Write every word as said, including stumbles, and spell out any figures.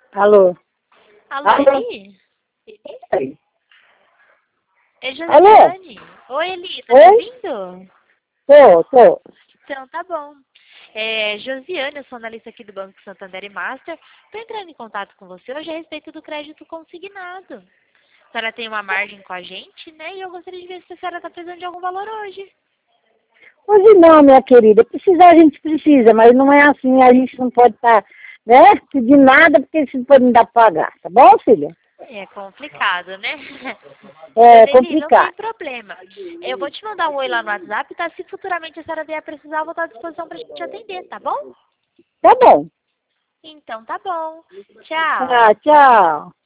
Alô? Alô, Alô? Eli? Oi. É Alô? Josiane. Oi, Eli, tá me Oi? ouvindo? Tô, tô. Então, tá bom. É, Josiane, eu sou analista aqui do Banco Santander e Master. Estou entrando em contato com você hoje a respeito do crédito consignado. A senhora tem uma margem com a gente, né? E eu gostaria de ver se a senhora está precisando de algum valor hoje. Hoje não, minha querida. Precisar a gente precisa, mas não é assim. A gente não pode estar, né, pedindo nada porque isso pode não dar pra pagar. Tá bom, filha? É complicado, né? É Dona Eli, não tem complicado. problema. Eu vou te mandar um oi lá no WhatsApp, tá? Se futuramente a senhora vier precisar, eu vou estar à disposição para te atender, tá bom? Tá bom. Então, tá bom. Tchau. Tá, tchau.